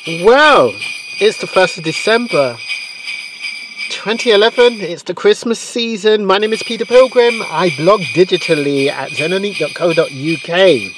Well, it's the 1st of December 2011. It's the Christmas season. My name is Peter Pilgrim. I blog digitally at zenonique.co.uk.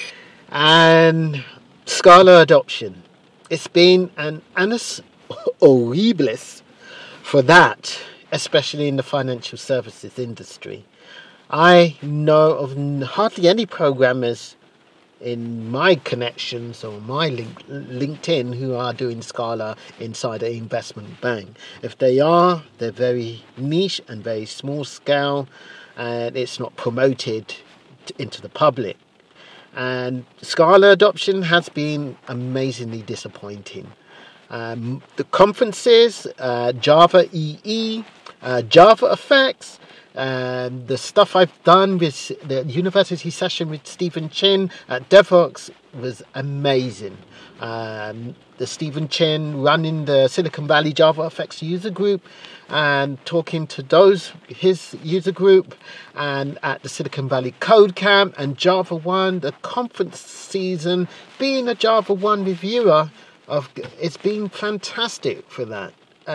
And Scala adoption. It's been an annus horribilis for that, especially in the financial services industry. I know of hardly any programmers in my connections or my LinkedIn who are doing Scala inside an investment bank. If they are, they're very niche and very small scale, and it's not promoted into the public. And Scala adoption has been amazingly disappointing. The conferences, Java EE, Java Effects, the stuff I've done with the university session with Stephen Chin at Devoxx was amazing. The Stephen Chin running the Silicon Valley Java Effects user group and talking to his user group, and at the Silicon Valley Code Camp and Java 1, the conference season, being a Java 1 reviewer, it's been fantastic for that.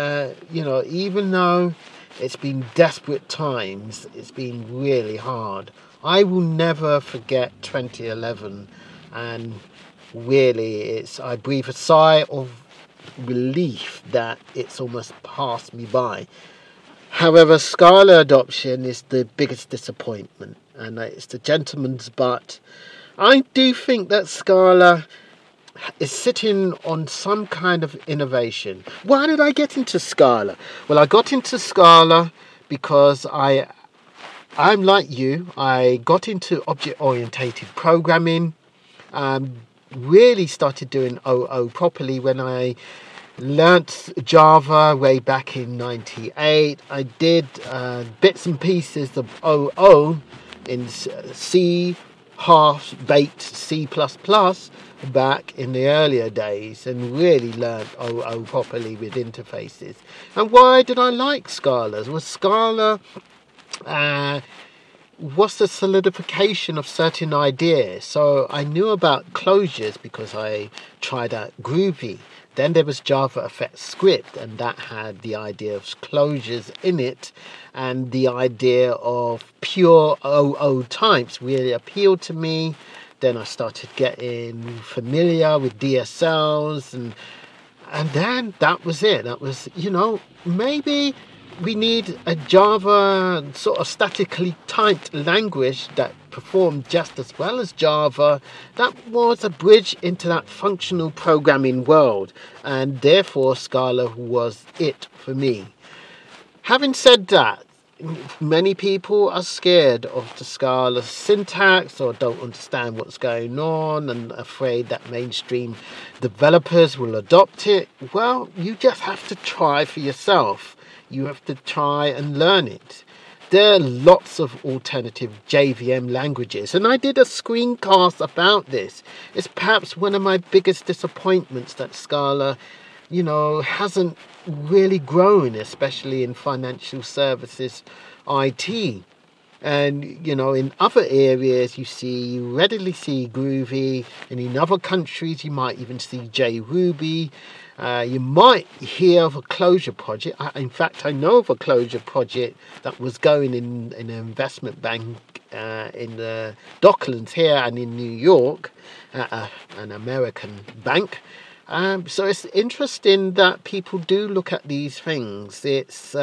Even though it's been desperate times, it's been really hard. I will never forget 2011, and really I breathe a sigh of relief that it's almost passed me by. However, Scala adoption is the biggest disappointment, and it's the gentleman's butt. I do think that Scala is sitting on some kind of innovation. Why did I get into Scala? Well, I got into Scala because I'm like you. I got into object-oriented programming. Really started doing OO properly when I learnt Java way back in '98. I did bits and pieces of OO in C, half-baked C++ back in the earlier days, and really learnt OO properly with interfaces. And why did I like Scala? Was Scala was the solidification of certain ideas. So I knew about closures because I tried out Groovy. Then there was Java Effects Script, and that had the idea of closures in it, and the idea of pure OO types really appealed to me. Then I started getting familiar with DSLs, and then that was it. That was, maybe we need a Java sort of statically typed language that performed just as well as Java. That was a bridge into that functional programming world, and therefore Scala was it for me. Having said that, many people are scared of the Scala syntax or don't understand what's going on and afraid that mainstream developers will adopt it. Well, you just have to try for yourself. You have to try and learn it. There are lots of alternative JVM languages, and I did a screencast about this. It's perhaps one of my biggest disappointments that Scala, hasn't really grown, especially in financial services IT. And, in other areas you readily see Groovy, and in other countries you might even see JRuby. You might hear of a closure project. In fact, I know of a closure project that was going in an investment bank in the Docklands here and in New York, an American bank. So it's interesting that people do look at these things. It's,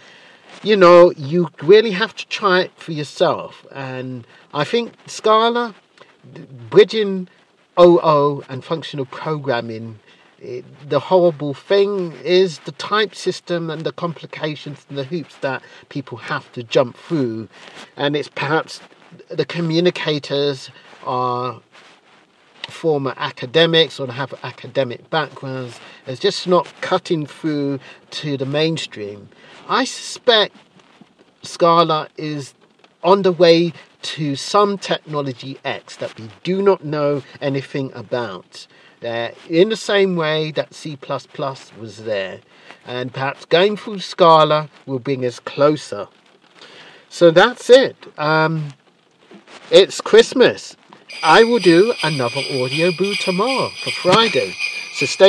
you really have to try it for yourself. And I think Scala, bridging OO and functional programming, the horrible thing is the type system and the complications and the hoops that people have to jump through. And it's perhaps the communicators are former academics or have academic backgrounds. It's just not cutting through to the mainstream. I suspect Scala is on the way to some technology X that we do not know anything about. In the same way that C++ was there. And perhaps going through Scala will bring us closer. So that's it. It's Christmas. I will do another audio boo tomorrow for Friday. So stay